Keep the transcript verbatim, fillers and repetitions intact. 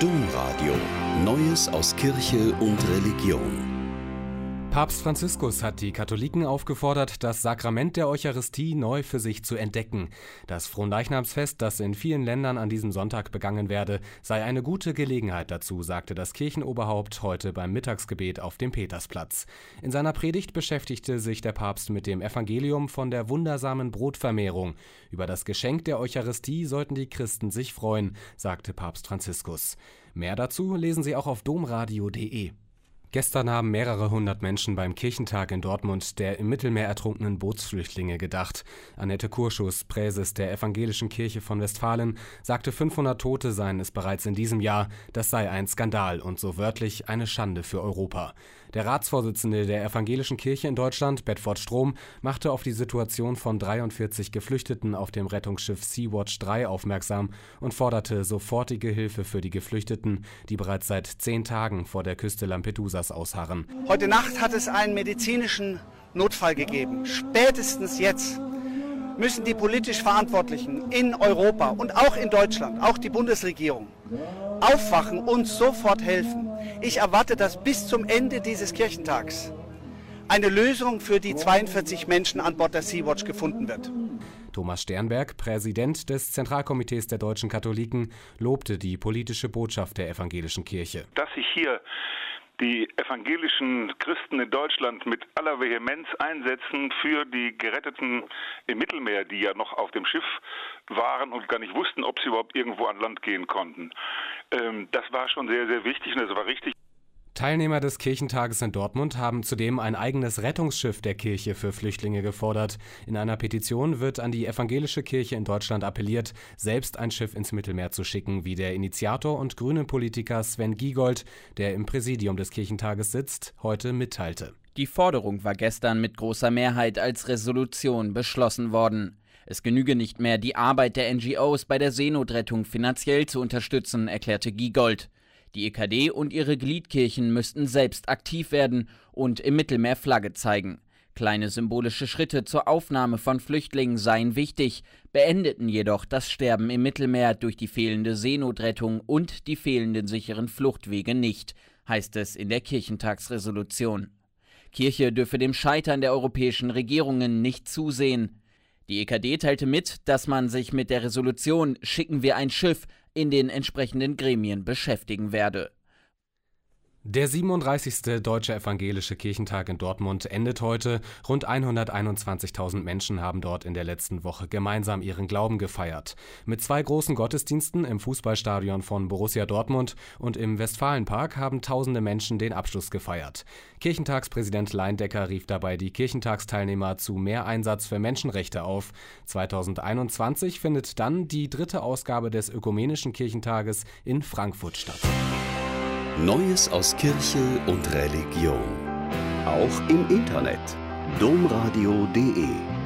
Domradio. Neues aus Kirche und Religion. Papst Franziskus hat die Katholiken aufgefordert, das Sakrament der Eucharistie neu für sich zu entdecken. Das Fronleichnamsfest, das in vielen Ländern an diesem Sonntag begangen werde, sei eine gute Gelegenheit dazu, sagte das Kirchenoberhaupt heute beim Mittagsgebet auf dem Petersplatz. In seiner Predigt beschäftigte sich der Papst mit dem Evangelium von der wundersamen Brotvermehrung. Über das Geschenk der Eucharistie sollten die Christen sich freuen, sagte Papst Franziskus. Mehr dazu lesen Sie auch auf domradio punkt de. Gestern haben mehrere hundert Menschen beim Kirchentag in Dortmund der im Mittelmeer ertrunkenen Bootsflüchtlinge gedacht. Annette Kurschus, Präses der Evangelischen Kirche von Westfalen, sagte, fünfhundert Tote seien es bereits in diesem Jahr. Das sei ein Skandal und so wörtlich eine Schande für Europa. Der Ratsvorsitzende der Evangelischen Kirche in Deutschland, Bedford Strom, machte auf die Situation von dreiundvierzig Geflüchteten auf dem Rettungsschiff Sea-Watch drei aufmerksam und forderte sofortige Hilfe für die Geflüchteten, die bereits seit zehn Tagen vor der Küste Lampedusas ausharren. Heute Nacht hat es einen medizinischen Notfall gegeben. Spätestens jetzt müssen die politisch Verantwortlichen in Europa und auch in Deutschland, auch die Bundesregierung, aufwachen und sofort helfen. Ich erwarte, dass bis zum Ende dieses Kirchentags eine Lösung für die zweiundvierzig Menschen an Bord der Sea-Watch gefunden wird. Thomas Sternberg, Präsident des Zentralkomitees der deutschen Katholiken, lobte die politische Botschaft der Evangelischen Kirche. Dass sich hier die evangelischen Christen in Deutschland mit aller Vehemenz einsetzen für die Geretteten im Mittelmeer, die ja noch auf dem Schiff waren und gar nicht wussten, ob sie überhaupt irgendwo an Land gehen konnten. Ähm, das war schon sehr, sehr wichtig und das war richtig. Teilnehmer des Kirchentages in Dortmund haben zudem ein eigenes Rettungsschiff der Kirche für Flüchtlinge gefordert. In einer Petition wird an die Evangelische Kirche in Deutschland appelliert, selbst ein Schiff ins Mittelmeer zu schicken, wie der Initiator und Grünen-Politiker Sven Giegold, der im Präsidium des Kirchentages sitzt, heute mitteilte. Die Forderung war gestern mit großer Mehrheit als Resolution beschlossen worden. Es genüge nicht mehr, die Arbeit der N G Os bei der Seenotrettung finanziell zu unterstützen, erklärte Giegold. Die E K D und ihre Gliedkirchen müssten selbst aktiv werden und im Mittelmeer Flagge zeigen. Kleine symbolische Schritte zur Aufnahme von Flüchtlingen seien wichtig, beendeten jedoch das Sterben im Mittelmeer durch die fehlende Seenotrettung und die fehlenden sicheren Fluchtwege nicht, heißt es in der Kirchentagsresolution. Kirche dürfe dem Scheitern der europäischen Regierungen nicht zusehen. Die E K D teilte mit, dass man sich mit der Resolution "Schicken wir ein Schiff" in den entsprechenden Gremien beschäftigen werde. Der siebenunddreißigste Deutsche Evangelische Kirchentag in Dortmund endet heute. Rund hunderteinundzwanzigtausend Menschen haben dort in der letzten Woche gemeinsam ihren Glauben gefeiert. Mit zwei großen Gottesdiensten im Fußballstadion von Borussia Dortmund und im Westfalenpark haben tausende Menschen den Abschluss gefeiert. Kirchentagspräsident Leindecker rief dabei die Kirchentagsteilnehmer zu mehr Einsatz für Menschenrechte auf. zweitausendeinundzwanzig findet dann die dritte Ausgabe des Ökumenischen Kirchentages in Frankfurt statt. Neues aus Kirche und Religion. Auch im Internet. domradio punkt de